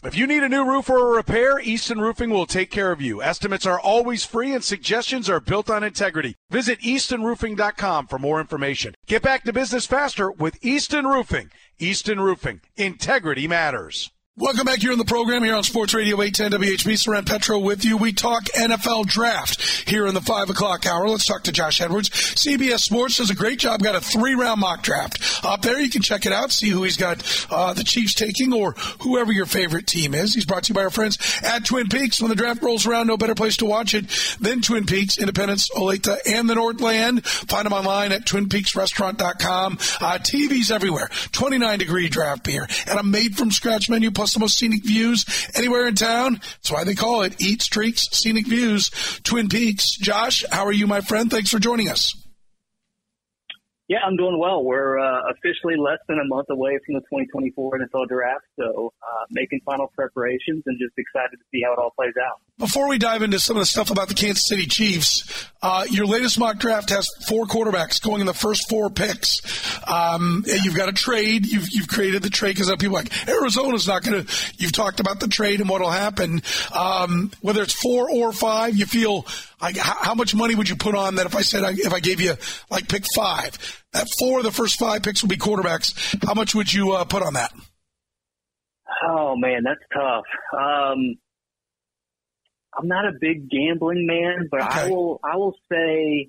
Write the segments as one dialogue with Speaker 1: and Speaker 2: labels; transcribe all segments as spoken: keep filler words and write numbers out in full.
Speaker 1: If you need a new roof or a repair, Easton Roofing will take care of you. Estimates are always free and suggestions are built on integrity. Visit easton roofing dot com for more information. Get back to business faster with Easton Roofing. Easton Roofing. Integrity matters.
Speaker 2: Welcome back here on the program here on Sports Radio eight ten W H B. Saran Petro with you. We talk N F L draft here in the five o'clock hour. Let's talk to Josh Edwards. C B S Sports does a great job. Got a three-round mock draft up there. You can check it out, see who he's got uh, the Chiefs taking or whoever your favorite team is. He's brought to you by our friends at Twin Peaks. When the draft rolls around, no better place to watch it than Twin Peaks, Independence, Olathe, and the Northland. Find them online at twin peaks restaurant dot com. Uh, T Vs everywhere. twenty-nine degree draft beer and a made-from-scratch menu plus the most scenic views anywhere in town. That's why they call it Eat Streaks Scenic Views, Twin Peaks. Josh, how are you, my friend? Thanks for joining us.
Speaker 3: Yeah, I'm doing well. We're uh, officially less than a month away from the twenty twenty-four N F L Draft, so uh, making final preparations and just excited to see how it all plays out.
Speaker 2: Before we dive into some of the stuff about the Kansas City Chiefs, uh, your latest mock draft has four quarterbacks going in the first four picks. Um, you've got a trade. You've, you've created the trade because people are like, Arizona's not going to – you've talked about the trade and what will happen. Um, whether it's four or five, you feel like how, how much money would you put on that if I said I, if I gave you like pick five? That four of the first five picks will be quarterbacks. How much would you uh, put on that?
Speaker 3: Oh, man, that's tough. Um, I'm not a big gambling man, but
Speaker 2: okay.
Speaker 3: I will I will say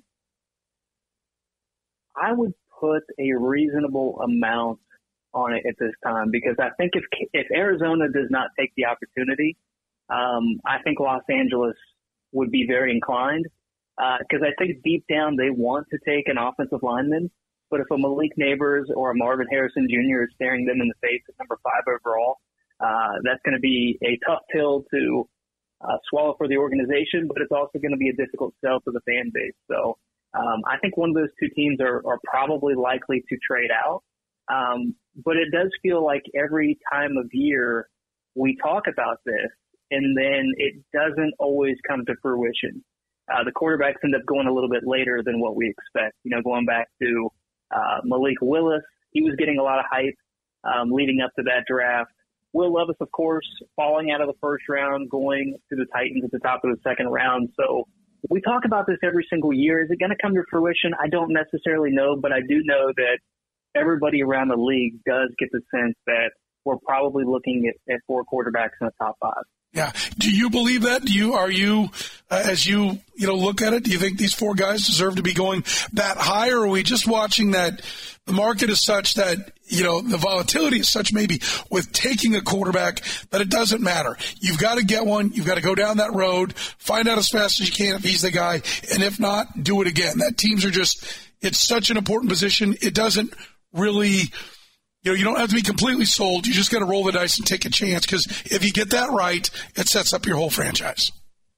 Speaker 3: I would put a reasonable amount on it at this time because I think if if Arizona does not take the opportunity, um, I think Los Angeles would be very inclined because uh, I think deep down they want to take an offensive lineman. But if a Malik Neighbors or a Marvin Harrison Junior is staring them in the face at number five overall, uh, that's going to be a tough pill to uh, swallow for the organization, but it's also going to be a difficult sell to the fan base. So um, I think one of those two teams are, are probably likely to trade out. Um, but it does feel like every time of year we talk about this, and then it doesn't always come to fruition. Uh, the quarterbacks end up going a little bit later than what we expect. You know, going back to uh, Malik Willis, he was getting a lot of hype um, leading up to that draft. Will Levis, of course, falling out of the first round, going to the Titans at the top of the second round. So we talk about this every single year. Is it going to come to fruition? I don't necessarily know, but I do know that everybody around the league does get the sense that we're probably looking at, at four quarterbacks in the top five.
Speaker 2: Yeah. Do you believe that? Do you, are you, uh, as you, you know, look at it, do you think these four guys deserve to be going that high, or are we just watching that the market is such that, you know, the volatility is such maybe with taking a quarterback that it doesn't matter. You've got to get one. You've got to go down that road, find out as fast as you can if he's the guy. And if not, do it again. That teams are just, it's such an important position. It doesn't really, you know, you don't have to be completely sold. You just got to roll the dice and take a chance because if you get that right, it sets up your whole franchise.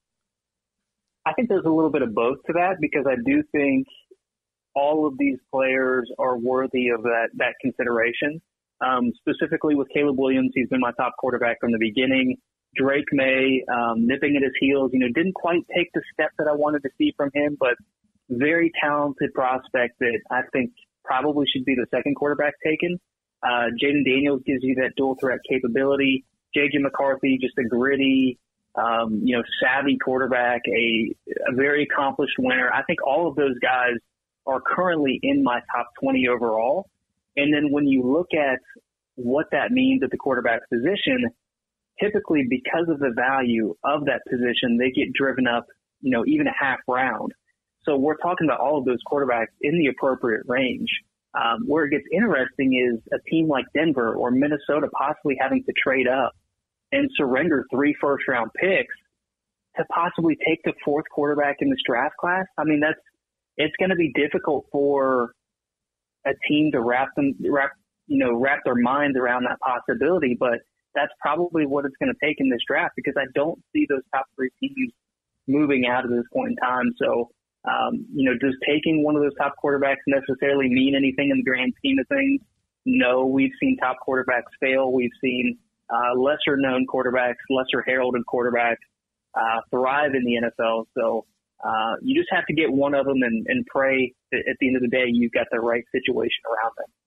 Speaker 3: I think there's a little bit of both to that because I do think all of these players are worthy of that, that consideration. Um, specifically with Caleb Williams, he's been my top quarterback from the beginning. Drake May, um, nipping at his heels, you know, didn't quite take the step that I wanted to see from him, but very talented prospect that I think probably should be the second quarterback taken. Uh, Jaden Daniels gives you that dual threat capability. J J McCarthy, just a gritty, um, you know, savvy quarterback, a, a very accomplished winner. I think all of those guys are currently in my top twenty overall. And then when you look at what that means at the quarterback position, typically because of the value of that position, they get driven up, you know, even a half round. So we're talking about all of those quarterbacks in the appropriate range. Um, where it gets interesting is a team like Denver or Minnesota possibly having to trade up and surrender three first-round picks to possibly take the fourth quarterback in this draft class. I mean, that's it's going to be difficult for a team to wrap them, wrap you know, wrap their minds around that possibility. But that's probably what it's going to take in this draft because I don't see those top three teams moving out at this point in time. So. Um, you know, does taking one of those top quarterbacks necessarily mean anything in the grand scheme of things? No, we've seen top quarterbacks fail. We've seen uh, lesser-known quarterbacks, lesser-heralded quarterbacks uh, thrive in the N F L. So uh, you just have to get one of them and, and pray that at the end of the day you've got the right situation around them.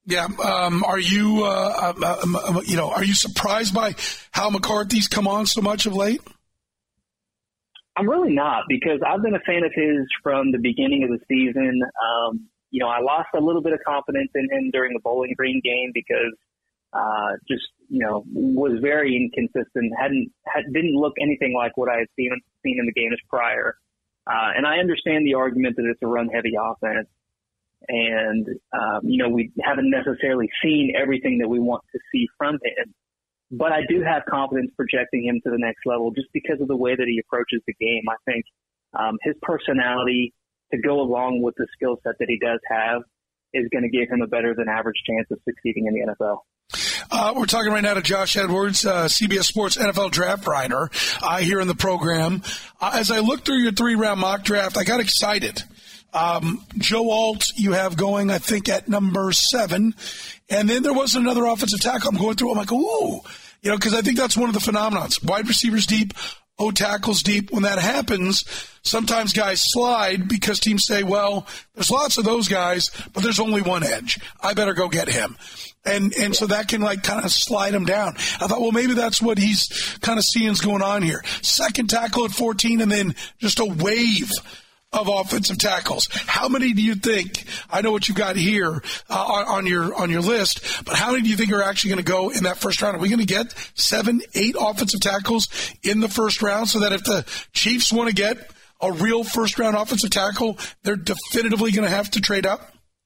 Speaker 2: Yeah. Um, are you, uh, um, um, you know, are you surprised by how McCarthy's come on so much of late?
Speaker 3: I'm really not, because I've been a fan of his from the beginning of the season. Um, you know, I lost a little bit of confidence in him during the Bowling Green game because uh, just, you know, was very inconsistent. Hadn't had, didn't look anything like what I had seen seen in the games prior. Uh, and I understand the argument that it's a run-heavy offense, and um, you know, we haven't necessarily seen everything that we want to see from him. But I do have confidence projecting him to the next level just because of the way that he approaches the game. I think um, his personality to go along with the skill set that he does have is going to give him a better than average chance of succeeding in the N F L.
Speaker 2: Uh, we're talking right now to Josh Edwards, uh, C B S Sports N F L draft writer, uh, here in the program. Uh, as I looked through your three-round mock draft, I got excited. Um, Joe Alt, you have going, I think, at number seven. And then there was another offensive tackle. I'm going through, I'm like, ooh. You know, because I think that's one of the phenomenons. Wide receivers deep, O tackles deep. When that happens, sometimes guys slide because teams say, well, there's lots of those guys, but there's only one edge. I better go get him. And and so that can, like, kind of slide him down. I thought, well, maybe that's what he's kind of seeing's going on here. Second tackle at fourteen, and then just a wave of offensive tackles. How many do you think, I know what you've got here uh, on, on your on your list, but how many do you think are actually going to go in that first round? Are we going to get seven, eight offensive tackles in the first round so that if the Chiefs want to get a real first-round offensive tackle, they're definitively going to have to trade up?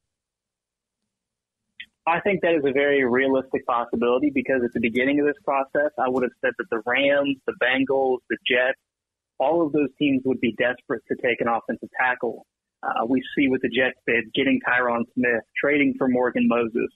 Speaker 3: I think that is a very realistic possibility because at the beginning of this process, I would have said that the Rams, the Bengals, the Jets, all of those teams would be desperate to take an offensive tackle. Uh, we see with the Jets did, getting Tyron Smith, trading for Morgan Moses.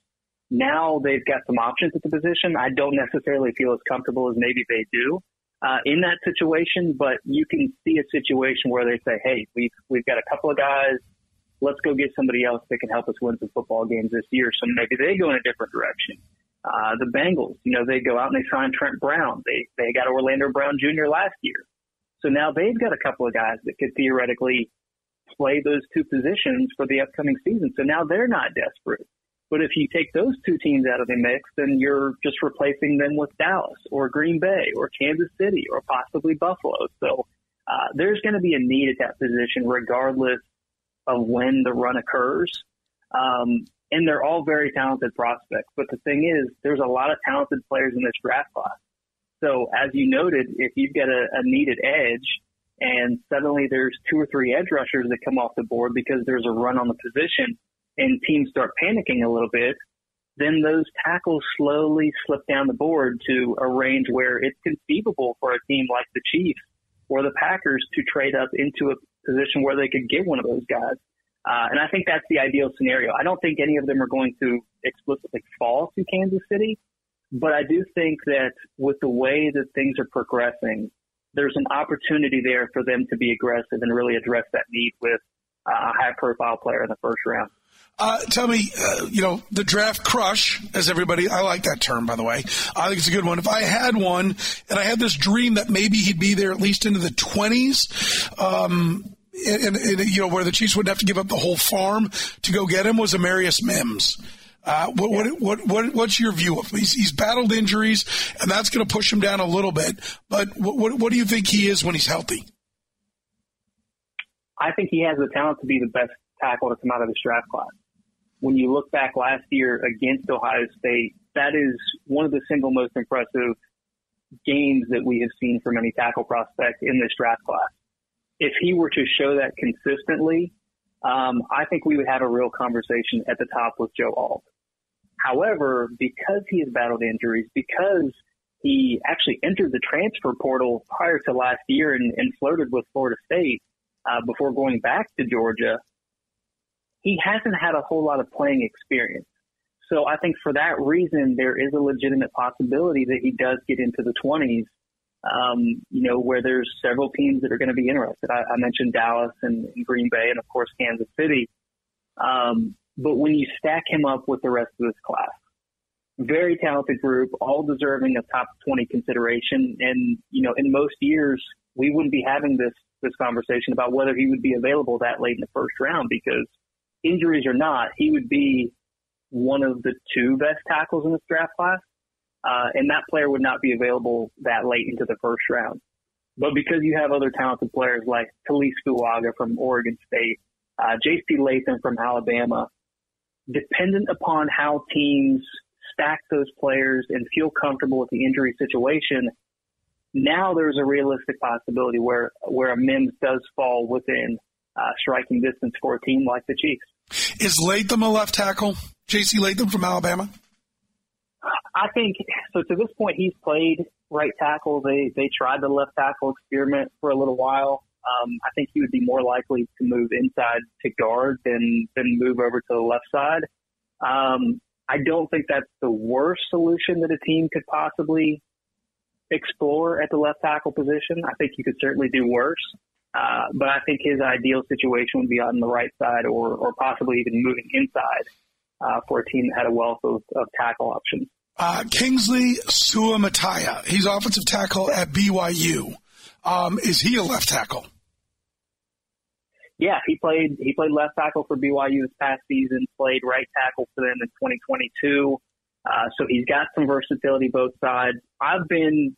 Speaker 3: Now they've got some options at the position. I don't necessarily feel as comfortable as maybe they do uh, in that situation, but you can see a situation where they say, hey, we've, we've got a couple of guys. Let's go get somebody else that can help us win some football games this year. So maybe they go in a different direction. Uh, the Bengals, you know, they go out and they sign Trent Brown. They, they got Orlando Brown Junior last year. So now they've got a couple of guys that could theoretically play those two positions for the upcoming season. So now they're not desperate. But if you take those two teams out of the mix, then you're just replacing them with Dallas or Green Bay or Kansas City or possibly Buffalo. So uh, there's going to be a need at that position regardless of when the run occurs. Um, and they're all very talented prospects. But the thing is, there's a lot of talented players in this draft class. So as you noted, if you've got a, a needed edge and suddenly there's two or three edge rushers that come off the board because there's a run on the position and teams start panicking a little bit, then those tackles slowly slip down the board to a range where it's conceivable for a team like the Chiefs or the Packers to trade up into a position where they could get one of those guys. Uh, and I think that's the ideal scenario. I don't think any of them are going to explicitly fall to Kansas City. But I do think that with the way that things are progressing, there's an opportunity there for them to be aggressive and really address that need with uh, a high-profile player in the first round.
Speaker 2: Uh, tell me, uh, you know, the draft crush, as everybody, I like that term, by the way. I think it's a good one. If I had one and I had this dream that maybe he'd be there at least into the twenties, um, and, and, you know, where the Chiefs wouldn't have to give up the whole farm to go get him, was Amarius Mims. Uh, what,
Speaker 3: yeah.
Speaker 2: what, what, what, what's your view of him? He's, he's battled injuries, and that's going to push him down a little bit. But what, what, what do you think he is when he's healthy?
Speaker 3: I think he has the talent to be the best tackle to come out of this draft class. When you look back last year against Ohio State, that is one of the single most impressive games that we have seen from any tackle prospect in this draft class. If he were to show that consistently, Um, I think we would have a real conversation at the top with Joe Alt. However, because he has battled injuries, because he actually entered the transfer portal prior to last year and, and flirted with Florida State uh, before going back to Georgia, he hasn't had a whole lot of playing experience. So I think for that reason, there is a legitimate possibility that he does get into the twenties. Um, you know, where there's several teams that are going to be interested. I, I mentioned Dallas and, and Green Bay and, of course, Kansas City. Um, but when you stack him up with the rest of this class, very talented group, all deserving of top twenty consideration. And, you know, in most years, we wouldn't be having this, this conversation about whether he would be available that late in the first round because injuries or not, he would be one of the two best tackles in this draft class. Uh, and that player would not be available that late into the first round. But because you have other talented players like Talise Fuaga from Oregon State, uh, J C Latham from Alabama, dependent upon how teams stack those players and feel comfortable with the injury situation, now there's a realistic possibility where, where a Mims does fall within uh, striking distance for a team like the Chiefs.
Speaker 2: Is Latham a left tackle? J C Latham from Alabama?
Speaker 3: I think, so to this point, he's played right tackle. They they tried the left tackle experiment for a little while. Um, I think he would be more likely to move inside to guard than, than move over to the left side. Um, I don't think that's the worst solution that a team could possibly explore at the left tackle position. I think you could certainly do worse. Uh, but I think his ideal situation would be on the right side or, or possibly even moving inside uh, for a team that had a wealth of, of tackle options.
Speaker 2: Uh, Kingsley Suamataia, he's offensive tackle at B Y U. Um, is he a left tackle?
Speaker 3: Yeah, he played he played left tackle for B Y U this past season, played right tackle for them in twenty twenty-two. Uh, so he's got some versatility both sides. I've been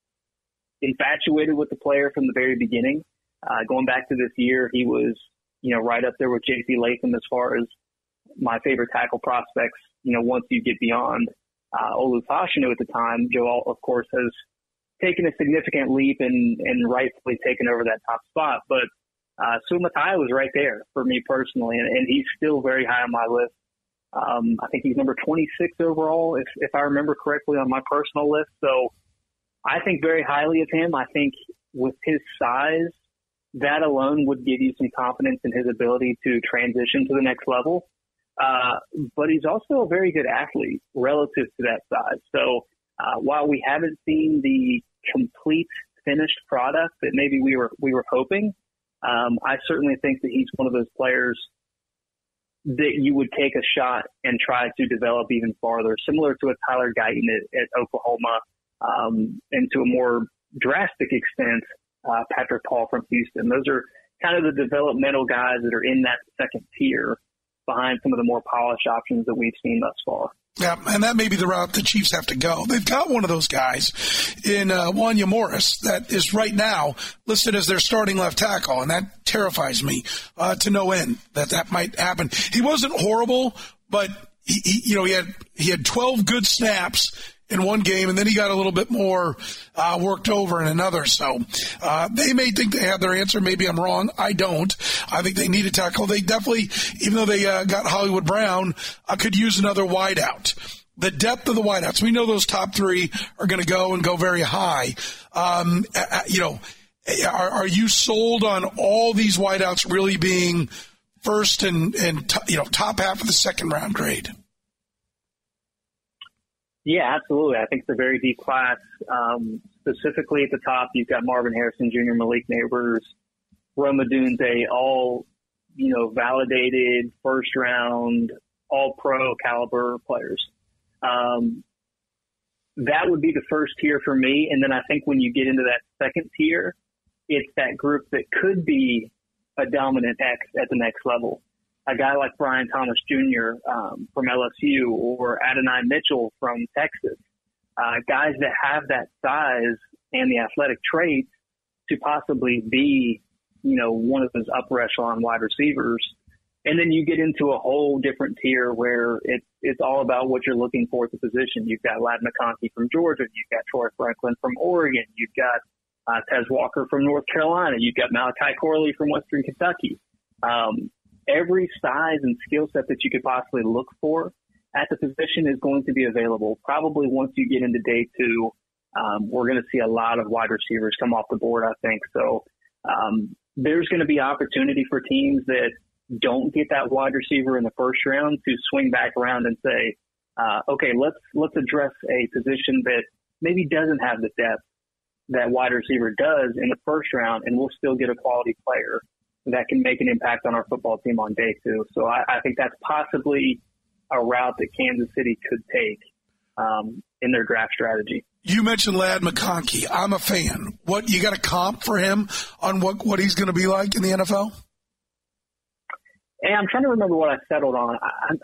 Speaker 3: infatuated with the player from the very beginning. Uh, going back to this year, he was, you know, right up there with J C Latham as far as my favorite tackle prospects, you know, once you get beyond uh, Olu Fashanu at the time. Joel, of course, has taken a significant leap and, and rightfully taken over that top spot. But uh, Suamataia was right there for me personally, and, and he's still very high on my list. Um, I think he's number twenty-six overall, if, if I remember correctly, on my personal list. So I think very highly of him. I think with his size, that alone would give you some confidence in his ability to transition to the next level. Uh, but he's also a very good athlete relative to that size. So uh, while we haven't seen the complete finished product that maybe we were we were hoping, um, I certainly think that he's one of those players that you would take a shot and try to develop even farther, similar to a Tyler Guyton at, at Oklahoma, um, and to a more drastic extent, uh, Patrick Paul from Houston. Those are kind of the developmental guys that are in that second tier behind some of the more polished options that we've seen thus far.
Speaker 2: Yeah, and that may be the route the Chiefs have to go. They've got one of those guys in uh, Wanya Morris that is right now listed as their starting left tackle, and that terrifies me uh, to no end that that might happen. He wasn't horrible, but he, he, you know, he had he had twelve good snaps in one game, and then he got a little bit more uh, worked over in another. So uh, they may think they have their answer. Maybe I'm wrong. I don't. I think they need a tackle. They definitely, even though they uh, got Hollywood Brown, uh, could use another wideout. The depth of the wideouts. We know those top three are going to go and go very high. Um, uh, you know, are, are you sold on all these wideouts really being first and, and t- you know, top half of the second round grade?
Speaker 3: Yeah, absolutely. I think it's a very deep class. Um, specifically at the top, you've got Marvin Harrison Junior, Malik Neighbors, Rome Odunze, all, you know, validated first round, all pro caliber players. Um, that would be the first tier for me. And then I think when you get into that second tier, it's that group that could be a dominant X at the next level. A guy like Brian Thomas Junior Um, from L S U or Adonai Mitchell from Texas, uh, guys that have that size and the athletic traits to possibly be, you know, one of those upper echelon wide receivers. And then you get into a whole different tier where it's, it's all about what you're looking for at the position. You've got Ladd McConkey from Georgia. You've got Troy Franklin from Oregon. You've got uh, Tez Walker from North Carolina. You've got Malachi Corley from Western Kentucky. Um, Every size and skill set that you could possibly look for at the position is going to be available. Probably once you get into day two, um, we're going to see a lot of wide receivers come off the board, I think. So um, there's going to be opportunity for teams that don't get that wide receiver in the first round to swing back around and say, uh, okay, let's let's address a position that maybe doesn't have the depth that wide receiver does in the first round, and we'll still get a quality player that can make an impact on our football team on day two. So I, I think that's possibly a route that Kansas City could take um, in their draft strategy.
Speaker 2: You mentioned Ladd McConkey. I'm a fan. What, you got a comp for him on what, what he's going to be like in the N F L?
Speaker 3: And I'm trying to remember what I settled on. I,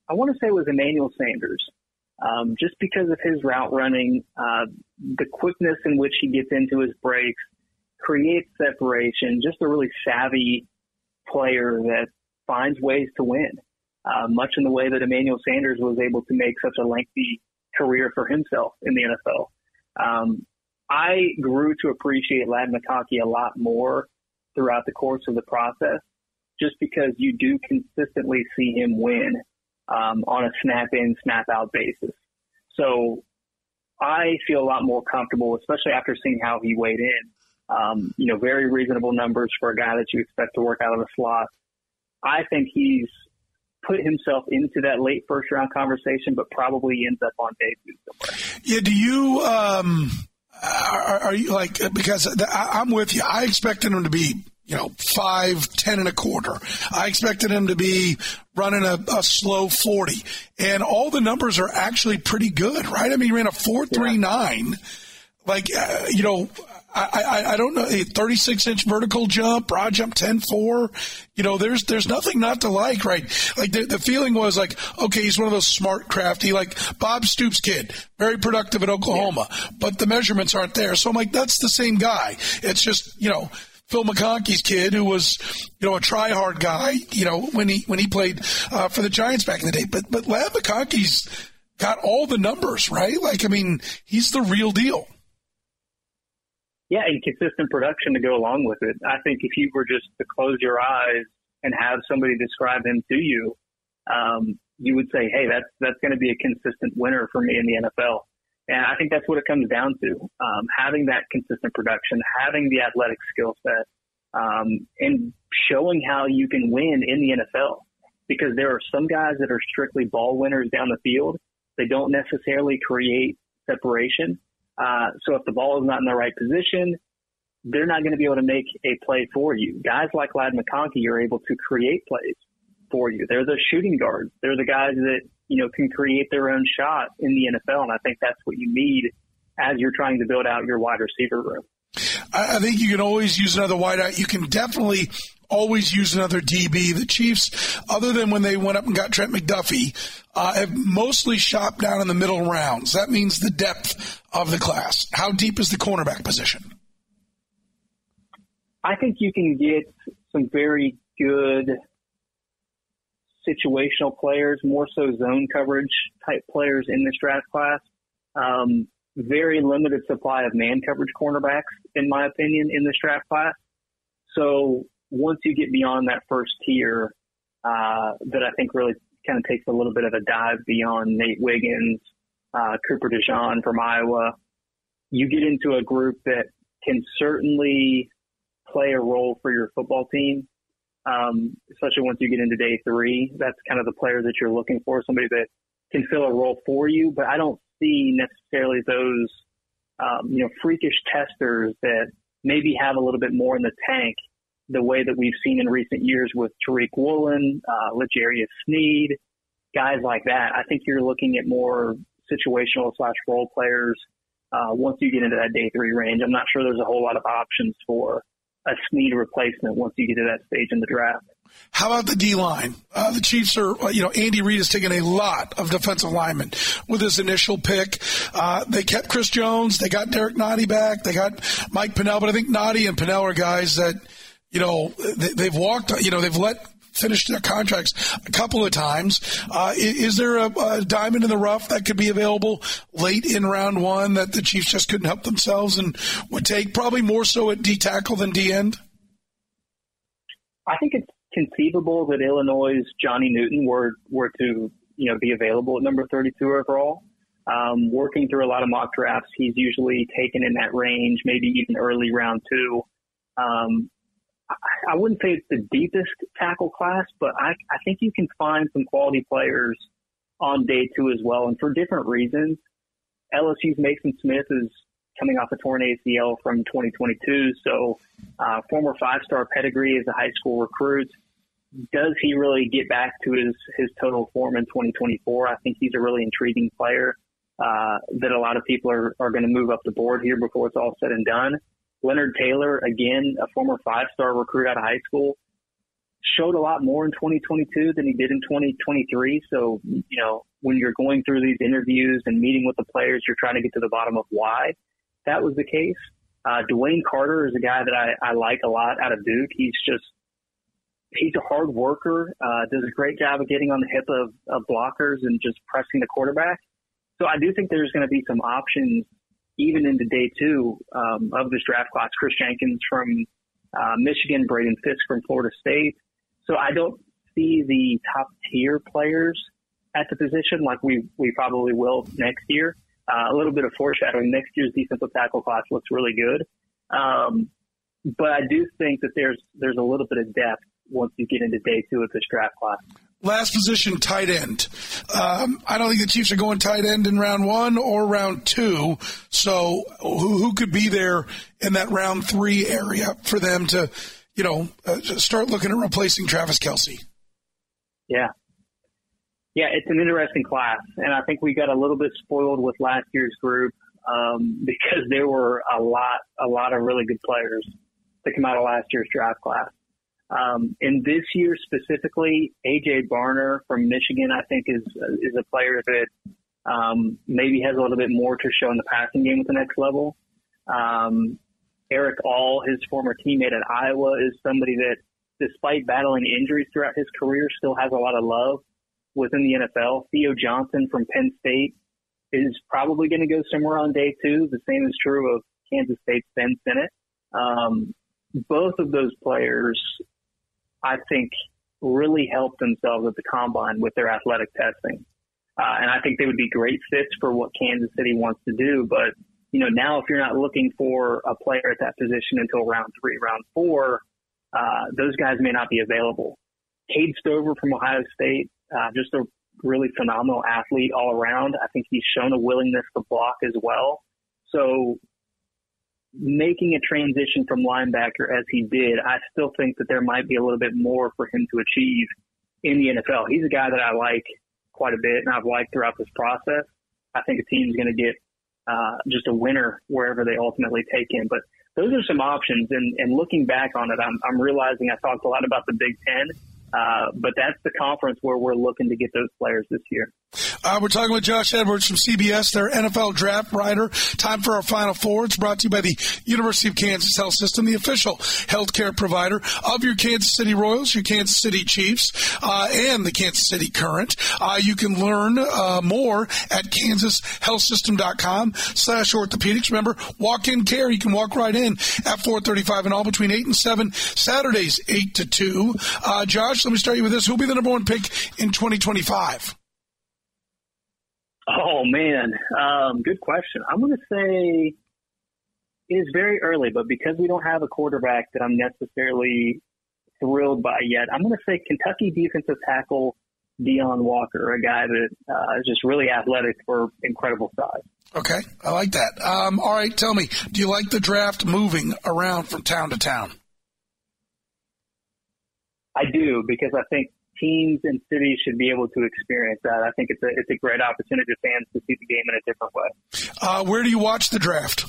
Speaker 3: I want to say it was Emmanuel Sanders. Um, just because of his route running, uh, the quickness in which he gets into his breaks, creates separation, just a really savvy player that finds ways to win, uh, much in the way that Emmanuel Sanders was able to make such a lengthy career for himself in the N F L. Um, I grew to appreciate Ladd McConkey a lot more throughout the course of the process, just because you do consistently see him win um, on a snap-in, snap-out basis. So I feel a lot more comfortable, especially after seeing how he weighed in. Um, you know, very reasonable numbers for a guy that you expect to work out of the slot. I think he's put himself into that late first-round conversation, but probably ends up on day two somewhere.
Speaker 2: Yeah, do you um, – Are, are you like, because I'm with you. I expected him to be, you know, five, ten and a quarter. I expected him to be running a, a slow forty, and all the numbers are actually pretty good, right? I mean, he ran a four three nine, like, uh, you know, I, I, I don't know, a thirty-six inch vertical jump, broad jump ten four. You know, there's there's nothing not to like, right? Like the, the feeling was like, okay, he's one of those smart, crafty, like Bob Stoops kid, very productive at Oklahoma, yeah. But the measurements aren't there. So I'm like, that's the same guy. It's just, you know, Phil McConkey's kid who was, you know, a try-hard guy, you know, when he when he played uh, for the Giants back in the day. But but Ladd McConkey's got all the numbers, right? Like, I mean, he's the real deal.
Speaker 3: Yeah, and consistent production to go along with it. I think if you were just to close your eyes and have somebody describe him to you, um, you would say, hey, that's that's going to be a consistent winner for me in the N F L. And I think that's what it comes down to, um, having that consistent production, having the athletic skill set, um, and showing how you can win in the N F L. Because there are some guys that are strictly ball winners down the field. They don't necessarily create separation. Uh, so if the ball is not in the right position, they're not going to be able to make a play for you. Guys like Ladd McConkey are able to create plays for you. They're the shooting guards. They're the guys that, you know, can create their own shot in the N F L. And I think that's what you need as you're trying to build out your wide receiver room.
Speaker 2: I think you can always use another wideout. You can definitely always use another D B. The Chiefs, other than when they went up and got Trent McDuffie, uh, have mostly shopped down in the middle rounds. That means the depth of the class. How deep is the cornerback position?
Speaker 3: I think you can get some very good situational players, more so zone coverage type players in this draft class. Um, very limited supply of man coverage cornerbacks, in my opinion, in this draft class. So once you get beyond that first tier, uh, that I think really kind of takes a little bit of a dive beyond Nate Wiggins, uh, Cooper DeJean from Iowa, you get into a group that can certainly play a role for your football team, um, especially once you get into day three. That's kind of the player that you're looking for, somebody that can fill a role for you. But I don't see necessarily those, um, you know, freakish testers that maybe have a little bit more in the tank, the way that we've seen in recent years with Tariq Woolen, uh, L'Jarius Sneed, guys like that. I think you're looking at more situational slash role players uh, once you get into that day three range. I'm not sure there's a whole lot of options for a Sneed replacement once you get to that stage in the draft.
Speaker 2: How about the D-line? Uh, the Chiefs are, you know, Andy Reid has taken a lot of defensive linemen with his initial pick. Uh, they kept Chris Jones. They got Derek Nottie back. They got Mike Pennell. But I think Nottie and Pennell are guys that, you know, they, they've walked, you know, they've let finish their contracts a couple of times. Uh, is, is there a, a diamond in the rough that could be available late in round one that the Chiefs just couldn't help themselves and would take, probably more so at D tackle than D end?
Speaker 3: I think it's conceivable that Illinois' Johnny Newton were, were to, you know, be available at number thirty-two overall. Um, working through a lot of mock drafts, he's usually taken in that range, maybe even early round two. Um, I wouldn't say it's the deepest tackle class, but I, I think you can find some quality players on day two as well, and for different reasons. L S U's Mason Smith is coming off a torn A C L from twenty twenty-two, so uh, former five-star pedigree as a high school recruit. Does he really get back to his, his total form in twenty twenty-four? I think he's a really intriguing player uh, that a lot of people are, are going to move up the board here before it's all said and done. Leonard Taylor, again, a former five-star recruit out of high school. showed a lot more in twenty twenty-two than he did in twenty twenty-three. So, you know, when you're going through these interviews and meeting with the players, you're trying to get to the bottom of why that was the case. Uh, Dwayne Carter is a guy that I, I like a lot out of Duke. He's just, he's a hard worker, uh, does a great job of getting on the hip of, of blockers and just pressing the quarterback. So I do think there's going to be some options even into day two um, of this draft class. Chris Jenkins from uh, Michigan, Braden Fisk from Florida State. So I don't see the top tier players at the position like we, we probably will next year. Uh, a little bit of foreshadowing. Next year's defensive tackle class looks really good. Um, but I do think that there's, there's a little bit of depth once you get into day two of this draft class.
Speaker 2: Last position, tight end. Um, I don't think the Chiefs are going tight end in round one or round two. So who, who could be there in that round three area for them to, you know, uh, start looking at replacing Travis Kelce?
Speaker 3: Yeah. Yeah, it's an interesting class, and I think we got a little bit spoiled with last year's group um, because there were a lot, a lot of really good players that came out of last year's draft class. Um, in this year specifically, A J Barner from Michigan, I think is is a player that um, maybe has a little bit more to show in the passing game at the next level. Um, Eric All, his former teammate at Iowa, is somebody that, despite battling injuries throughout his career, still has a lot of love within the N F L. Theo Johnson from Penn State is probably going to go somewhere on day two. The same is true of Kansas State's Ben Sinnott. Um, both of those players, I think, really helped themselves at the combine with their athletic testing. Uh, and I think they would be great fits for what Kansas City wants to do. But, you know, now if you're not looking for a player at that position until round three, round four, uh, those guys may not be available. Cade Stover from Ohio State, uh, just a really phenomenal athlete all around. I think he's shown a willingness to block as well. So making a transition from linebacker as he did, I still think that there might be a little bit more for him to achieve in the N F L. He's a guy that I like quite a bit and I've liked throughout this process. I think a team's going to get uh, just a winner wherever they ultimately take him. But those are some options. And, and looking back on it, I'm, I'm realizing I talked a lot about the Big Ten. Uh, but that's the conference where we're looking to get those players this year.
Speaker 2: Uh, we're talking with Josh Edwards from C B S, their N F L draft writer. Time for our Final Four. It's brought to you by the University of Kansas Health System, the official healthcare provider of your Kansas City Royals, your Kansas City Chiefs, uh, and the Kansas City Current. Uh, you can learn uh, more at kansas health system dot com slash orthopedics. Remember, walk-in care. You can walk right in at four thirty-five and all between eight and seven, Saturdays eight to two. Uh, Josh, let me start you with this. Who'll be the number one pick in twenty twenty-five?
Speaker 3: Oh, man. Um, good question. I'm going to say it is very early, but because we don't have a quarterback that I'm necessarily thrilled by yet, I'm going to say Kentucky defensive tackle Deion Walker, a guy that uh, is just really athletic for incredible size.
Speaker 2: Okay, I like that. Um, all right, tell me, do you like the draft moving around from town to town? I
Speaker 3: do, because I think teams and cities should be able to experience that. I think it's a it's a great opportunity for fans to see the game in a different way.
Speaker 2: Uh, where do you watch the draft?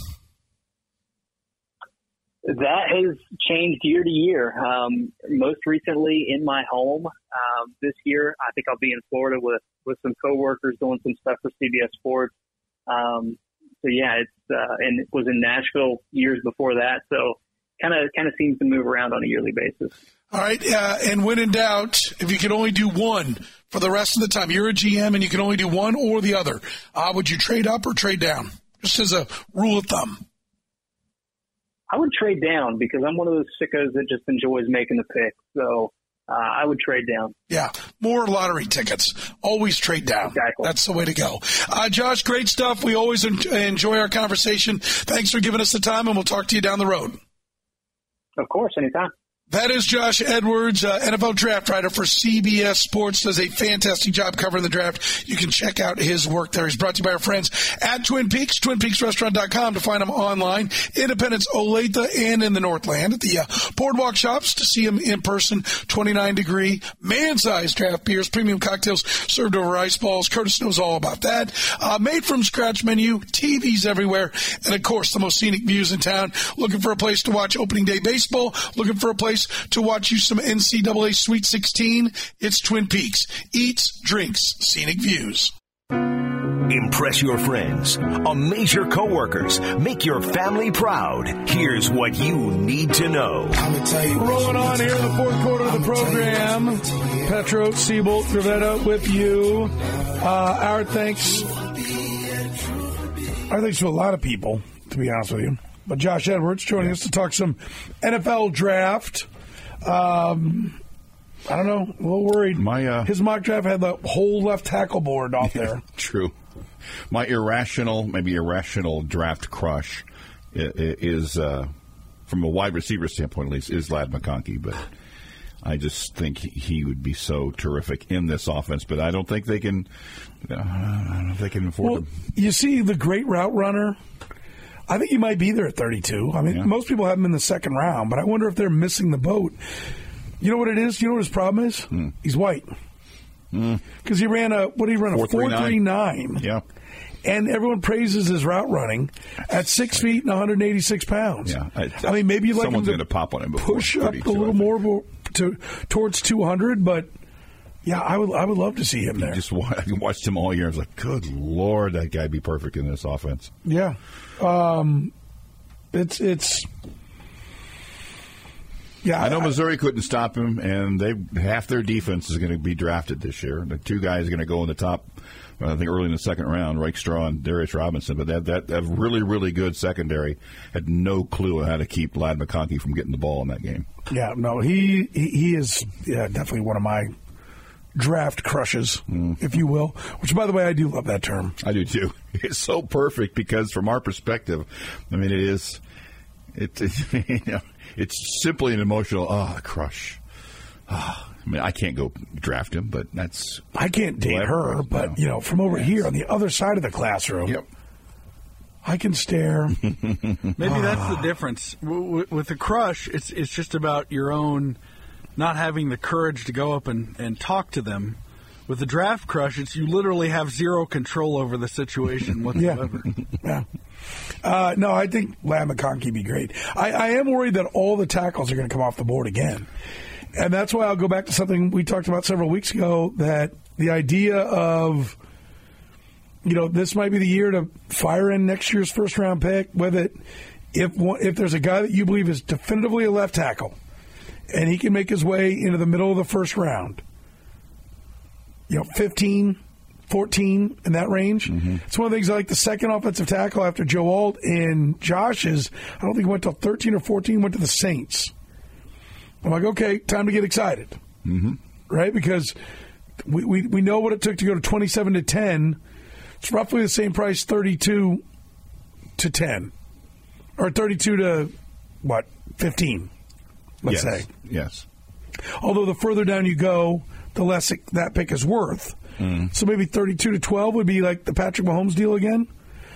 Speaker 3: That has changed year to year. Um, most recently in my home. Um, this year, I think I'll be in Florida with, with some coworkers doing some stuff for C B S Sports. Um, so yeah, it's uh, and it was in Nashville years before that. So kind of kind of seems to move around on a yearly basis.
Speaker 2: All right, uh, and when in doubt, if you could only do one for the rest of the time, you're a G M and you can only do one or the other, uh, would you trade up or trade down? Just as a rule of thumb.
Speaker 3: I would trade down because I'm one of those sickos that just enjoys making the pick. So uh, I would trade down.
Speaker 2: Yeah, more lottery tickets. Always trade down.
Speaker 3: Exactly.
Speaker 2: That's the way to go. Uh, Josh, great stuff. We always enjoy our conversation. Thanks for giving us the time, and we'll talk to you down the road.
Speaker 3: Of course, anytime.
Speaker 2: That is Josh Edwards, uh, N F L draft writer for C B S Sports. Does a fantastic job covering the draft. You can check out his work there. He's brought to you by our friends at Twin Peaks, twin peaks restaurant dot com to find them online. Independence, Olathe, and in the Northland at the uh, Boardwalk Shops to see them in person. twenty-nine degree, man-sized draft beers, premium cocktails served over ice balls. Curtis knows all about that. Uh, made from scratch menu, T Vs everywhere, and of course the most scenic views in town. Looking for a place to watch opening day baseball? Looking for a place place to watch you some N C double A Sweet sixteen? It's Twin Peaks. Eats, drinks, scenic views.
Speaker 4: Impress your friends, amaze your coworkers, make your family proud. Here's what you need to know.
Speaker 2: Rolling on here in the fourth quarter of the program. Petro, Siebold, Gravetta with you. Uh, our thanks. Our thanks to a lot of people, to be honest with you. But Josh Edwards joining us to talk some N F L draft. Um, I don't know, a little worried.
Speaker 5: My uh,
Speaker 2: His mock draft had the whole left tackle board off there.
Speaker 5: True. My irrational, maybe irrational draft crush is, uh, from a wide receiver standpoint at least, is Ladd McConkey. But I just think he would be so terrific in this offense. But I don't think they can. Uh, I don't know if they can afford
Speaker 2: well,
Speaker 5: him.
Speaker 2: You see the great route runner. I think he might be there at thirty-two. I mean, yeah. Most people have him in the second round, but I wonder if they're missing the boat. You know what it is? You know what his problem is? Mm. He's white. Because mm. he ran a, what did he run? A four three nine.
Speaker 5: Yeah.
Speaker 2: And everyone praises his route running at six feet and one hundred eighty-six pounds.
Speaker 5: Yeah. I,
Speaker 2: I mean, maybe you'd like him to
Speaker 5: to pop on him before
Speaker 2: push up a little more to, towards two hundred, but yeah, I would I would love to see him there.
Speaker 5: Just I watched him all year. I was like, good Lord, that guy'd be perfect in this offense.
Speaker 2: Yeah. Um, it's it's. Yeah,
Speaker 5: I know Missouri couldn't stop him, and they half their defense is going to be drafted this year. The two guys are going to go in the top, I think, early in the second round, Raike Straw and Darius Robinson. But that, that, that really, really good secondary had no clue on how to keep Ladd McConkey from getting the ball in that game.
Speaker 2: Yeah, no, he he, he is yeah, definitely one of my draft crushes, mm. if you will, which, by the way, I do love that term.
Speaker 5: I do, too. It's so perfect because from our perspective, I mean, it is, it, it you know, it's simply an emotional, oh, crush. Oh, I mean, I can't go draft him, but that's...
Speaker 2: I can't date her, but, no. you know, from over yes. here on the other side of the classroom,
Speaker 5: yep.
Speaker 2: I can stare.
Speaker 6: Maybe that's the difference. With the crush, it's it's just about your own not having the courage to go up and, and talk to them. With the draft crush, it's you literally have zero control over the situation whatsoever.
Speaker 2: yeah. yeah. Uh, no, I think Ladd McConkey would be great. I, I am worried that all the tackles are going to come off the board again. And that's why I'll go back to something we talked about several weeks ago, that the idea of, you know, this might be the year to fire in next year's first-round pick with it. If, if there's a guy that you believe is definitively a left tackle and he can make his way into the middle of the first round, you know, fifteen, fourteen, in that range. Mm-hmm. It's one of the things I like. The second offensive tackle after Joe Alt and Josh is, I don't think he went till thirteen or fourteen, went to the Saints. I'm like, okay, time to get excited.
Speaker 5: Mm-hmm.
Speaker 2: Right? Because we, we, we know what it took to go to twenty-seven to ten. It's roughly the same price, thirty-two to ten. Or thirty-two to, what, fifteen, let's
Speaker 5: yes.
Speaker 2: say.
Speaker 5: Yes.
Speaker 2: Although the further down you go, the less it, that pick is worth. Mm. So maybe thirty-two to twelve would be like the Patrick Mahomes deal again.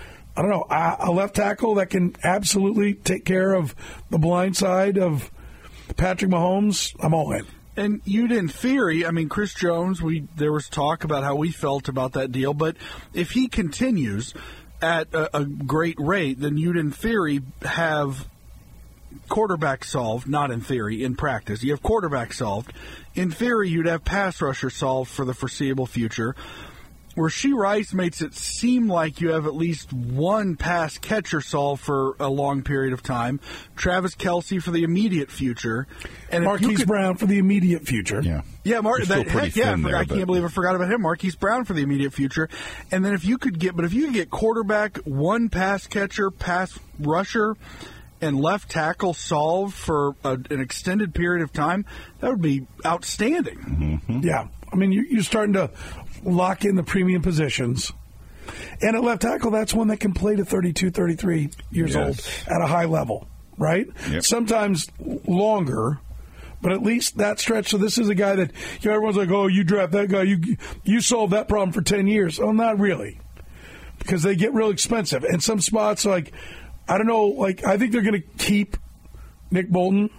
Speaker 2: I don't know. A left tackle that can absolutely take care of the blind side of Patrick Mahomes, I'm all in.
Speaker 6: And you'd, in theory, I mean, Chris Jones, we there was talk about how we felt about that deal, but if he continues at a, a great rate, then you'd, in theory, have quarterback solved, not in theory, in practice. You have quarterback solved. In theory, you'd have pass rusher solved for the foreseeable future. Rashee Rice makes it seem like you have at least one pass catcher solved for a long period of time. Travis Kelce for the immediate future.
Speaker 2: And Marquise could, Brown for the immediate future.
Speaker 5: Yeah,
Speaker 6: yeah, Mar- that, heck, yeah I, forgot, there, I can't believe I forgot about him. Marquise Brown for the immediate future. And then if you could get, but if you could get quarterback, one pass catcher, pass rusher, and left tackle solved for a, an extended period of time, that would be outstanding.
Speaker 5: Mm-hmm.
Speaker 2: Yeah. I mean, you're, you're starting to lock in the premium positions. And at left tackle, that's one that can play to thirty-two, thirty-three years yes. old at a high level, right?
Speaker 5: Yep.
Speaker 2: Sometimes longer, but at least that stretch. So this is a guy that, you know, everyone's like, oh, you draft that guy, you you solved that problem for ten years. Oh, not really. Because they get real expensive. And some spots, like, I don't know, like, I think they're going to keep Nick Bolton.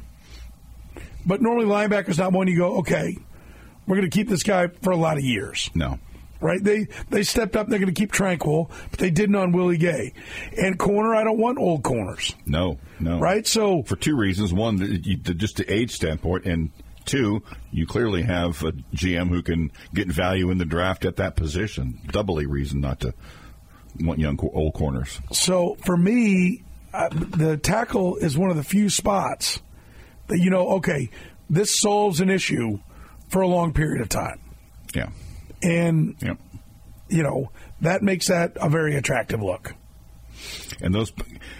Speaker 2: But normally linebacker's not one you go, okay, we're going to keep this guy for a lot of years.
Speaker 5: No.
Speaker 6: right? They they stepped up. They're going to keep Tranquil, but they didn't on Willie Gay. And corner, I don't want old corners.
Speaker 5: No, no.
Speaker 6: Right? So
Speaker 5: for two reasons. One, you, just the age standpoint, and two, you clearly have a G M who can get value in the draft at that position. Doubly reason not to want young old corners.
Speaker 6: So for me, uh, the tackle is one of the few spots that, you know, okay, this solves an issue for a long period of time.
Speaker 5: Yeah.
Speaker 6: And,
Speaker 5: yeah.
Speaker 6: you know, that makes that a very attractive look.
Speaker 5: And those,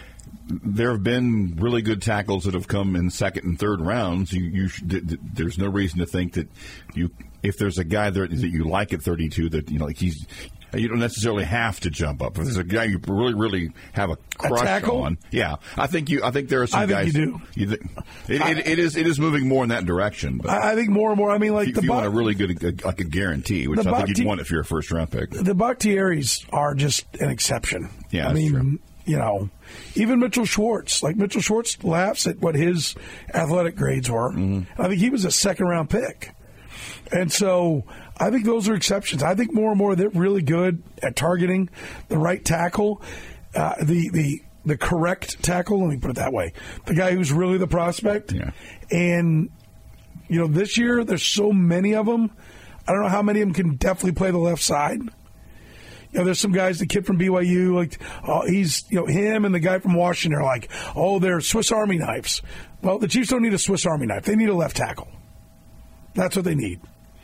Speaker 5: there have been really good tackles that have come in second and third rounds. You, you there's no reason to think that you, if there's a guy there that you like at thirty-two, that, you know, like he's, you don't necessarily have to jump up. If there's a guy you really, really have a crush
Speaker 6: a
Speaker 5: on, yeah, I think you. I think there are some
Speaker 6: I
Speaker 5: guys.
Speaker 6: Think you do.
Speaker 5: You th- it, it, it is. It is moving more in that direction. But
Speaker 6: I, I think more and more. I mean, like
Speaker 5: if
Speaker 6: the
Speaker 5: you
Speaker 6: Ba-
Speaker 5: want a really good, like a guarantee, which I think
Speaker 6: Bakhti-
Speaker 5: you'd want if you're a first round pick.
Speaker 6: The Bakhtiaris are just an exception.
Speaker 5: Yeah,
Speaker 6: I
Speaker 5: that's
Speaker 6: mean,
Speaker 5: true.
Speaker 6: You know, even Mitchell Schwartz. Like Mitchell Schwartz laughs at what his athletic grades were. Mm-hmm. I think he was a second round pick. And so I think those are exceptions. I think more and more they're really good at targeting the right tackle, uh, the the the correct tackle. Let me put it that way: the guy who's really the prospect.
Speaker 5: Yeah.
Speaker 6: And you know, this year there's so many of them. I don't know how many of them can definitely play the left side. You know, there's some guys, the kid from B Y U, like oh, he's you know him and the guy from Washington are like, oh, they're Swiss Army knives. Well, the Chiefs don't need a Swiss Army knife; they need a left tackle. That's what they need.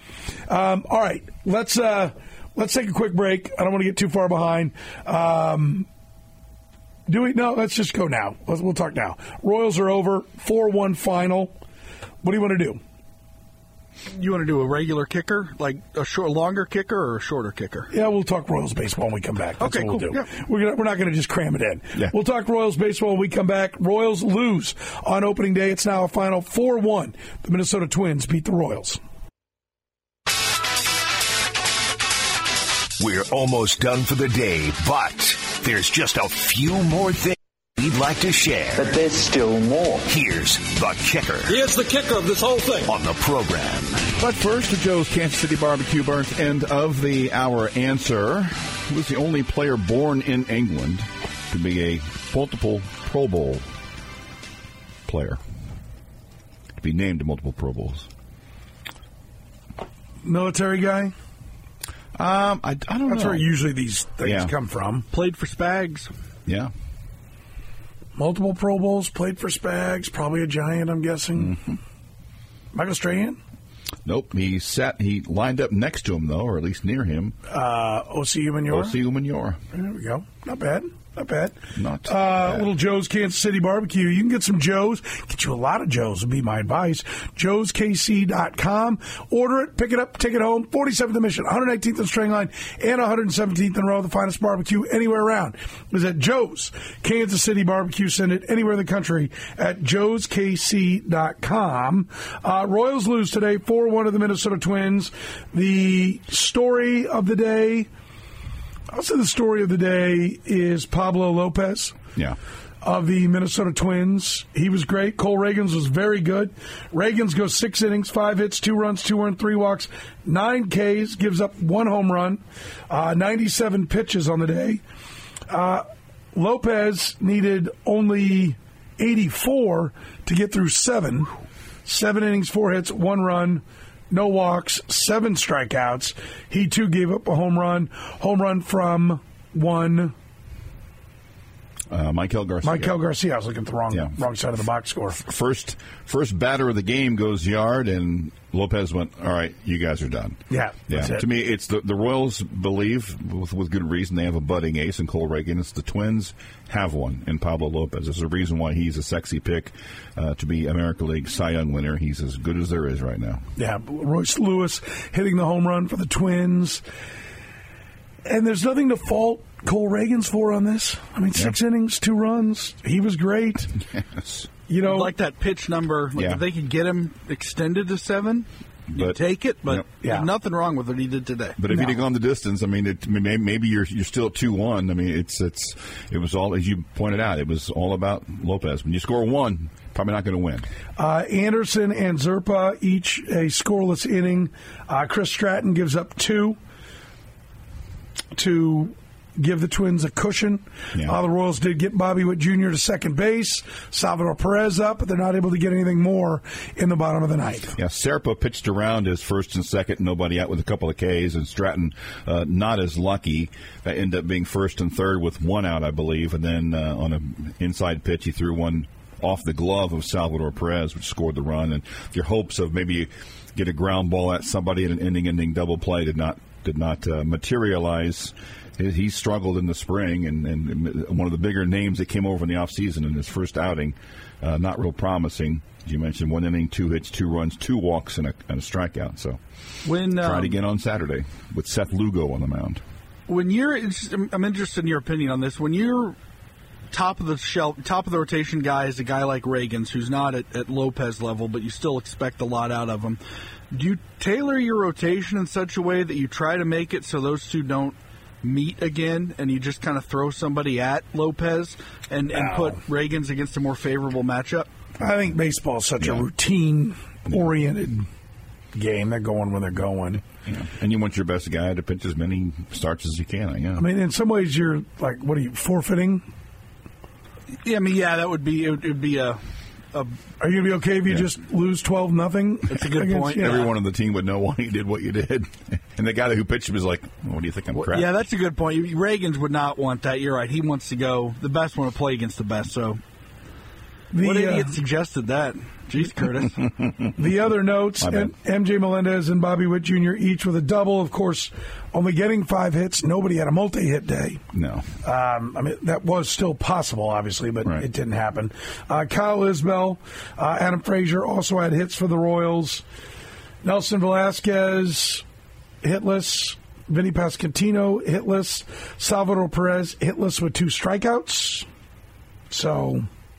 Speaker 6: Um, all right, let's uh, let's take a quick break. I don't want to get too far behind. Um, do we? No, let's just go now. Let's, we'll talk now. Royals are over, four one final. What do you want to do?
Speaker 2: You want to do a regular kicker, like a short, longer kicker or a shorter kicker?
Speaker 6: Yeah, we'll talk Royals baseball when we come back. That's
Speaker 2: okay,
Speaker 6: what
Speaker 2: cool.
Speaker 6: we'll do.
Speaker 2: Yeah.
Speaker 6: We're, gonna, we're not going to just cram it in.
Speaker 5: Yeah.
Speaker 6: We'll talk Royals baseball when we come back. Royals lose on opening day. It's now a final four one. The Minnesota Twins beat the Royals.
Speaker 4: We're almost done for the day, but there's just a few more things we'd like to share.
Speaker 7: But there's still more.
Speaker 4: Here's the kicker.
Speaker 8: Here's the kicker of this whole thing.
Speaker 4: On the program.
Speaker 5: But first, to Joe's Kansas City Barbecue Burns end of the hour answer. Who was the only player born in England to be a multiple Pro Bowl player? To be named to multiple Pro Bowls.
Speaker 6: Military guy?
Speaker 5: Um, I, I don't
Speaker 6: That's
Speaker 5: know.
Speaker 6: where usually these things
Speaker 5: Yeah.
Speaker 6: come from.
Speaker 2: Played for Spags.
Speaker 5: Yeah.
Speaker 6: Multiple Pro Bowls, played for Spags, probably a Giant, I'm guessing.
Speaker 5: Mm-hmm.
Speaker 6: Michael Strahan?
Speaker 5: Nope. He sat. He lined up next to him, though, or at least near him.
Speaker 6: Uh, O C Umenyiora?
Speaker 5: O C Umenyiora.
Speaker 6: There we go. Not bad. Not bad.
Speaker 5: Not
Speaker 6: uh,
Speaker 5: bad.
Speaker 6: Little Joe's Kansas City Barbecue. You can get some Joe's. Get you a lot of Joe's would be my advice. joes k c dot com. Order it, pick it up, take it home. forty-seventh Mission, one hundred nineteenth and String Line, and one hundred seventeenth in Row. The finest barbecue anywhere around is at Joe's Kansas City Barbecue. Send it anywhere in the country at joes k c dot com. Uh, Royals lose today, four one to the Minnesota Twins. The story of the day... I'll say the story of the day is Pablo Lopez.
Speaker 5: Yeah.
Speaker 6: Of the Minnesota Twins. He was great. Cole Reagans was very good. Reagans goes six innings, five hits, two runs, two earned, three walks, nine Ks, gives up one home run, uh, ninety-seven pitches on the day. Uh, Lopez needed only eighty-four to get through seven. Seven innings, four hits, one run, no walks, seven strikeouts. He, too, gave up a home run. Home run from one...
Speaker 5: Uh, Michael Garcia.
Speaker 6: Michael Garcia. I was looking at the wrong,
Speaker 5: Yeah.
Speaker 6: wrong side of the box score.
Speaker 5: First, first batter of the game goes yard, and Lopez went, all right, you guys are done.
Speaker 6: Yeah,
Speaker 5: Yeah.
Speaker 6: that's it.
Speaker 5: To me, it's the, the Royals believe, with, with good reason, they have a budding ace in Cole Reagans. The Twins have one in Pablo Lopez. There's a reason why he's a sexy pick uh, to be American League Cy Young winner. He's as good as there is right now.
Speaker 6: Yeah, Royce Lewis hitting the home run for the Twins. And there's nothing to fault Cole Reagans for on this. I mean, six
Speaker 5: Yeah.
Speaker 6: innings, two runs. He was great.
Speaker 5: Yes.
Speaker 6: You know,
Speaker 2: Like that pitch number, like
Speaker 5: Yeah.
Speaker 2: if they could get him extended to seven, you
Speaker 5: But-
Speaker 2: take it, but
Speaker 5: Yep.
Speaker 6: Yeah.
Speaker 2: there's nothing wrong with what he did today.
Speaker 5: But if
Speaker 6: No.
Speaker 5: he'd have gone the distance, I mean, it, maybe, maybe you're you're still two one. I mean, it's it's it was all, as you pointed out, it was all about Lopez. When you score one, probably not going to win.
Speaker 6: Uh, Anderson and Zerpa each a scoreless inning. Uh, Chris Stratton gives up two. to give the Twins a cushion.
Speaker 5: Yeah.
Speaker 6: Uh, the Royals did get Bobby Witt Junior to second base, Salvador Perez up, but they're not able to get anything more in the bottom of the ninth.
Speaker 5: Yeah, Serpa pitched around as first and second, nobody out with a couple of Ks, and Stratton uh, not as lucky. That ended up being first and third with one out, I believe, and then uh, on an inside pitch, he threw one off the glove of Salvador Perez, which scored the run, and your hopes of maybe get a ground ball at somebody in an inning-ending double play did not did not uh, materialize. He struggled in the spring, and, and one of the bigger names that came over in the offseason in his first outing, uh, not real promising. As you mentioned, one inning, two hits, two runs, two walks, and a, and a strikeout. So
Speaker 6: when um,
Speaker 5: try it again on Saturday with Seth Lugo on the mound.
Speaker 6: When you're, I'm interested in your opinion on this. When you're top of the shelf, top of the rotation guy is a guy like Reagans, who's not at, at Lopez level, but you still expect a lot out of him. Do you tailor your rotation in such a way that you try to make it so those two don't meet again, and you just kind of throw somebody at Lopez and, and no. put Reagans against a more favorable matchup?
Speaker 7: I think baseball is such yeah. a routine-oriented game. They're going when they're going.
Speaker 5: Yeah. And you want your best guy to pitch as many starts as you can, I guess.
Speaker 7: I mean, in some ways, you're like, what are you, forfeiting?
Speaker 6: Yeah, I mean, yeah, that would be, it would, it would be a... A,
Speaker 7: Are you going to be okay if you yeah. just lose twelve nothing?
Speaker 6: That's a good against, point.
Speaker 5: Yeah. Everyone on the team would know why you did what you did. And the guy who pitched him is like, what do you think I'm crap?
Speaker 6: Yeah, that's a good point. Reagans would not want that. You're right. He wants to go, the best want to play against the best. So the, what idiot uh, suggested that? Jeez, Curtis.
Speaker 7: The other notes, M J Melendez and Bobby Witt Junior each with a double. Of course, only getting five hits. Nobody had a multi-hit day.
Speaker 5: No.
Speaker 7: Um, I mean, that was still possible, obviously, but
Speaker 5: right.
Speaker 7: it didn't happen. Uh, Kyle Isbell, uh, Adam Frazier also had hits for the Royals. Nelson Velasquez, hitless. Vinny Pasquantino, hitless. Salvador Perez, hitless with two strikeouts. So...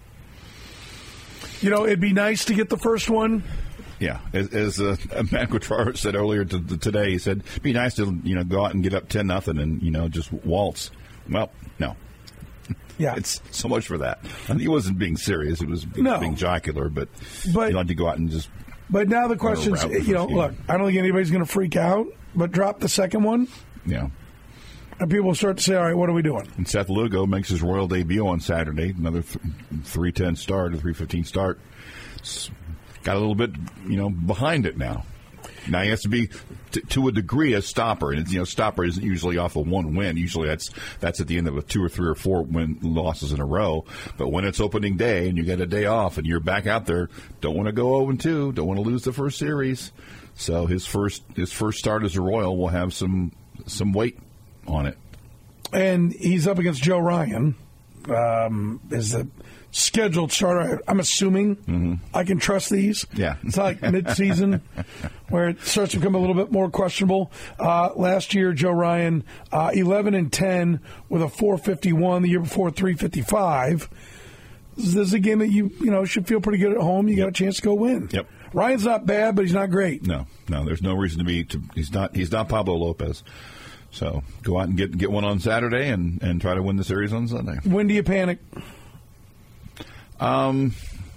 Speaker 7: You know, it'd be nice to get the first one.
Speaker 5: Yeah, as, as uh, Matt Quattraro said earlier to, to today, he said it'd be nice to you know go out and get up ten nothing and you know just waltz. Well, no.
Speaker 7: Yeah,
Speaker 5: it's so much for that. And he wasn't being serious; he was being,
Speaker 7: no.
Speaker 5: being jocular. But,
Speaker 7: but
Speaker 5: you like to go out and just.
Speaker 7: But now the question is, you know, look, I don't think anybody's going to freak out, but drop the second one.
Speaker 5: Yeah.
Speaker 7: And people will start to say, all right, what are we doing?
Speaker 5: And Seth Lugo makes his Royal debut on Saturday. Another three ten start, a three fifteen start. It's got a little bit, you know, behind it now. Now he has to be, t- to a degree, a stopper. And, you know, stopper isn't usually off of one win. Usually that's that's at the end of a two or three or four win losses in a row. But when it's opening day and you get a day off and you're back out there, don't want to go oh and two, don't want to lose the first series. So his first his first start as a Royal will have some some weight on it.
Speaker 7: And he's up against Joe Ryan um, as the scheduled starter. I'm assuming
Speaker 5: mm-hmm.
Speaker 7: I can trust these.
Speaker 5: Yeah.
Speaker 7: It's like mid-season where it starts to become a little bit more questionable. Uh, last year, Joe Ryan, uh, eleven and ten with a four fifty-one. The year before, three fifty-five. This is a game that you you know should feel pretty good at home. You yep. got a chance to go win.
Speaker 5: Yep.
Speaker 7: Ryan's not bad, but he's not great.
Speaker 5: No, no. There's no reason to be. To, he's not. He's not Pablo Lopez. So go out and get get one on Saturday and, and try to win the series on Sunday.
Speaker 7: When do you panic?
Speaker 5: Um,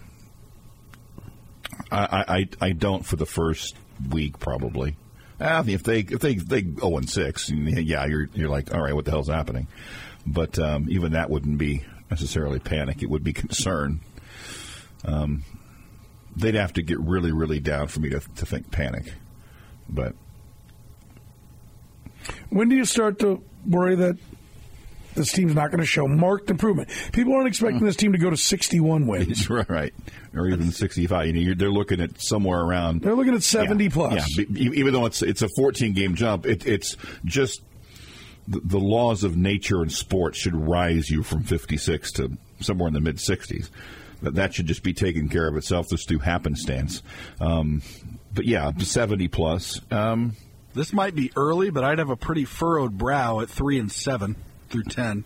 Speaker 5: I I, I don't for the first week probably. Uh, if they if they if they oh and six, yeah, you're you're like, all right, what the hell's happening? But um, even that wouldn't be necessarily panic. It would be concern. Um, they'd have to get really really down for me to to think panic, but.
Speaker 7: When do you start to worry that this team's not going to show marked improvement? People aren't expecting this team to go to sixty-one wins.
Speaker 5: Right. Or even sixty-five. You know, you're, they're looking at somewhere around.
Speaker 7: They're looking at seventy
Speaker 5: yeah,
Speaker 7: plus.
Speaker 5: Yeah. Even though it's it's a fourteen-game jump, it, it's just the, the laws of nature and sports should rise you from fifty-six to somewhere in the mid-sixties. That, that should just be taken care of itself just through happenstance. Um, but, yeah, seventy plus. Um
Speaker 6: This might be early, but I'd have a pretty furrowed brow at three and seven through ten.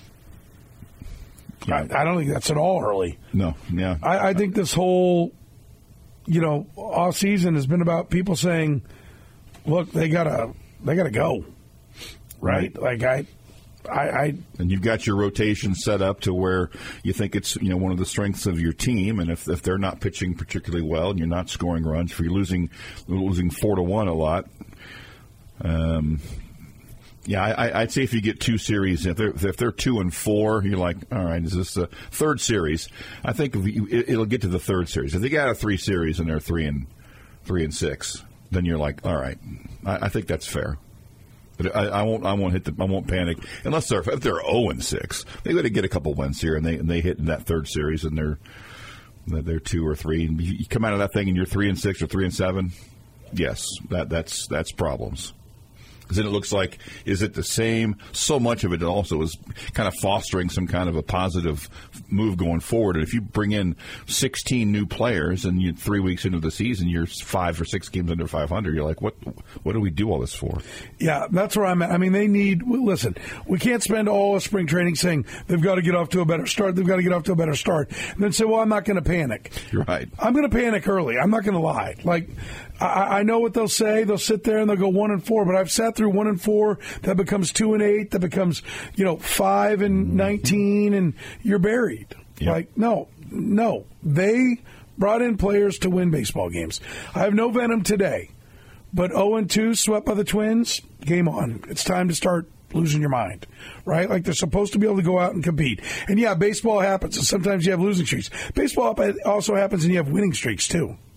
Speaker 7: I, I don't think that's at all early.
Speaker 5: No, yeah.
Speaker 7: I, I think this whole, you know, off season has been about people saying, "Look, they gotta, they gotta go." Right? Like I, I, I,
Speaker 5: and you've got your rotation set up to where you think it's you know one of the strengths of your team, and if if they're not pitching particularly well and you're not scoring runs, if you're losing losing four to one a lot. Um, Yeah, I, I'd say if you get two series, if they're if they're two and four, you're like, all right, is this the third series? I think if you, it, it'll get to the third series. If they get out of three series and they're three and three and six, then you're like, all right, I, I think that's fair. But I, I won't I won't hit the I won't panic unless they're if they're zero and six. They got to get a couple wins here, and they and they hit in that third series, and they're they're two or three. And you come out of that thing and you're three and six or three and seven. Yes, that that's that's problems. Because then it looks like, is it the same? So much of it also is kind of fostering some kind of a positive move going forward. And if you bring in sixteen new players and you three weeks into the season, you're five or six games under five hundred, you're like, what What do we do all this for?
Speaker 7: Yeah, that's where I'm at. I mean, they need, listen, we can't spend all of spring training saying they've got to get off to a better start, they've got to get off to a better start, and then say, well, I'm not going to panic.
Speaker 5: You're right.
Speaker 7: I'm going to panic early. I'm not going to lie. Like, I, I know what they'll say. They'll sit there and they'll go one and four, but I've sat through one and four, that becomes two and eight, that becomes, you know, five and nineteen, and you're buried. Yep. Like, no, no. They brought in players to win baseball games. I have no venom today, but oh and two, swept by the Twins, game on. It's time to start losing your mind, right? Like, they're supposed to be able to go out and compete. And, yeah, baseball happens, and sometimes you have losing streaks. Baseball also happens and you have winning streaks, too.